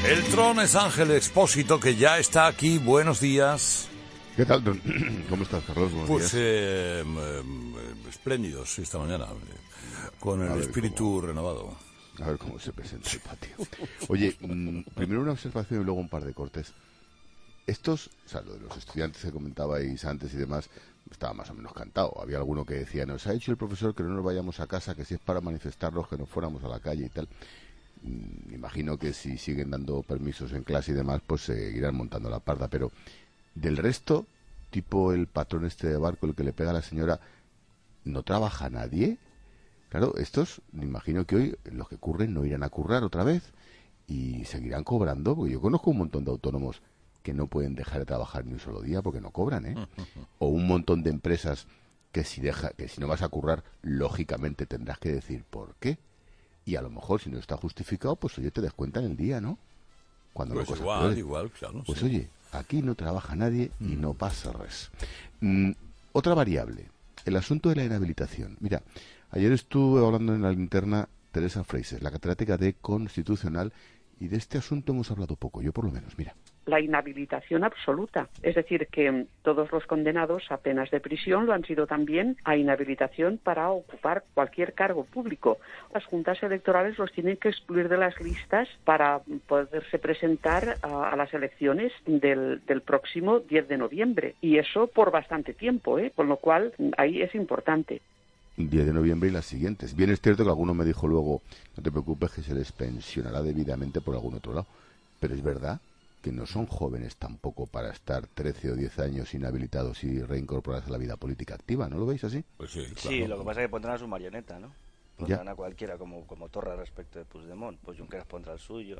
El Tron es Ángel Expósito, que ya está aquí. Buenos días. ¿Qué tal, Don? ¿Cómo estás, Carlos? Buenos días. Espléndidos esta mañana, con el espíritu renovado. A ver cómo se presenta el patio. Oye, primero una observación y luego un par de cortes. Estos, o sea, lo de los estudiantes que comentabais antes y demás, estaba más o menos cantado. Había alguno que decía, nos ha dicho el profesor que no nos vayamos a casa, que si es para manifestarnos, que no fuéramos a la calle y tal. Imagino que si siguen dando permisos en clase y demás, pues seguirán montando la parda. Pero del resto, tipo el patrón este de barco, el que le pega a la señora, ¿no trabaja nadie? Claro, estos, me imagino que hoy los que curren no irán a currar otra vez y seguirán cobrando, porque yo conozco un montón de autónomos que no pueden dejar de trabajar ni un solo día porque no cobran, ¿eh? O un montón de empresas que si no vas a currar, lógicamente tendrás que decir por qué. Y a lo mejor, si no está justificado, pues oye, te descuentan el día, ¿no? Cuando pues igual, claro. Pues sí. Oye, aquí no trabaja nadie y no pasa res. Otra variable, el asunto de la inhabilitación. Mira, ayer estuve hablando en la linterna Teresa Fraser, la catedrática de Constitucional, y de este asunto hemos hablado poco, yo por lo menos, mira. La inhabilitación absoluta, es decir, que todos los condenados a penas de prisión lo han sido también a inhabilitación para ocupar cualquier cargo público. Las juntas electorales los tienen que excluir de las listas para poderse presentar a las elecciones del próximo 10 de noviembre, y eso por bastante tiempo, con lo cual ahí es importante. 10 de noviembre y las siguientes. Bien es cierto que alguno me dijo luego, no te preocupes que se les pensionará debidamente por algún otro lado, pero es verdad que no son jóvenes tampoco para estar 13 o 10 años inhabilitados y reincorporarse a la vida política activa, ¿no lo veis así? Pues sí, claro. Sí, lo que pasa es que pondrán a su marioneta, ¿no? Pondrán a cualquiera como Torra respecto de Puigdemont, pues Junqueras pondrá el suyo.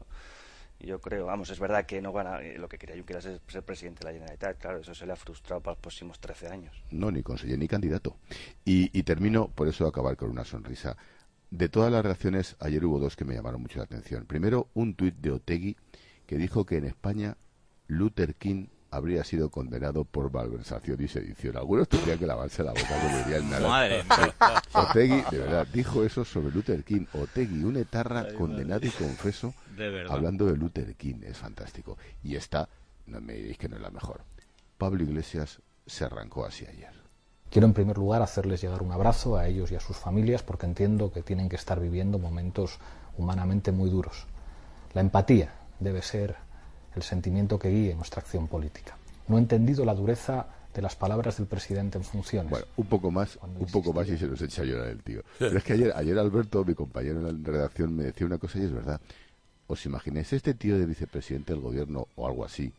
Yo creo, vamos, es verdad que no gana, lo que quería Junqueras es ser presidente de la Generalitat, claro, eso se le ha frustrado para los próximos 13 años. No, ni conseller ni candidato. Y termino, por eso acabar con una sonrisa. De todas las reacciones, ayer hubo dos que me llamaron mucho la atención. Primero, un tuit de Otegi que dijo que en España Luther King habría sido condenado por malversación y sedición. Algunos tendrían que lavarse la boca, no dirían nada. Madre mía. Otegi, de verdad, dijo eso sobre Luther King. Otegi, un etarra condenado y confeso, hablando de Luther King. Es fantástico. Y esta, no me diréis que no es la mejor. Pablo Iglesias se arrancó así ayer. Quiero en primer lugar hacerles llegar un abrazo a ellos y a sus familias porque entiendo que tienen que estar viviendo momentos humanamente muy duros. La empatía debe ser el sentimiento que guíe nuestra acción política. No he entendido la dureza de las palabras del presidente en funciones. Bueno, un poco más y se nos echa a llorar el tío. Pero es que ayer Alberto, mi compañero en la redacción, me decía una cosa y es verdad. ¿Os imagináis este tío de vicepresidente del gobierno o algo así,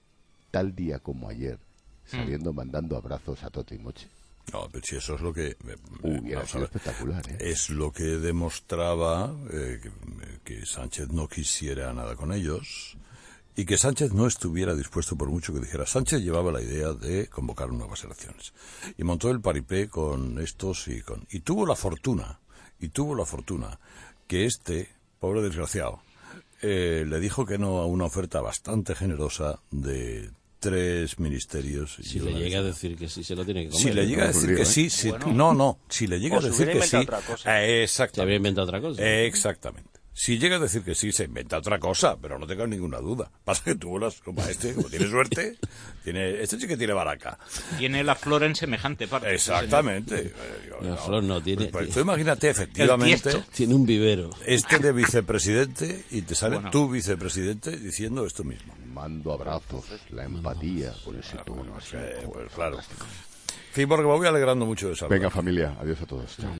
tal día como ayer, saliendo mandando abrazos a Toto y Moche? No, pero si eso es lo que... Hubiera sido espectacular, ¿eh? Es lo que demostraba que Sánchez no quisiera nada con ellos y que Sánchez no estuviera dispuesto, por mucho que dijera. Sánchez llevaba la idea de convocar nuevas elecciones y montó el paripé con estos y tuvo la fortuna que este, pobre desgraciado, le dijo que no a una oferta bastante generosa de 3 ministerios. Si le llega a decir que sí, se lo tiene que comer. Si le llega a decir que sí, si le llega a decir que sí, exactamente. Se habría inventado otra cosa. Exactamente. Si llega a decir que sí, se inventa otra cosa, pero no tengas ninguna duda. Pasa que tú, como tiene suerte, este sí que tiene baraca. Tiene la flor en semejante parte. Exactamente. La flor no tiene. Pues tú imagínate, efectivamente, tiene un vivero. De vicepresidente y te sale tu vicepresidente diciendo esto mismo. Mando abrazos, la empatía, por ese tono. Pues claro. En fin, porque me voy alegrando mucho de esa. Venga, familia, adiós a todos. Chao.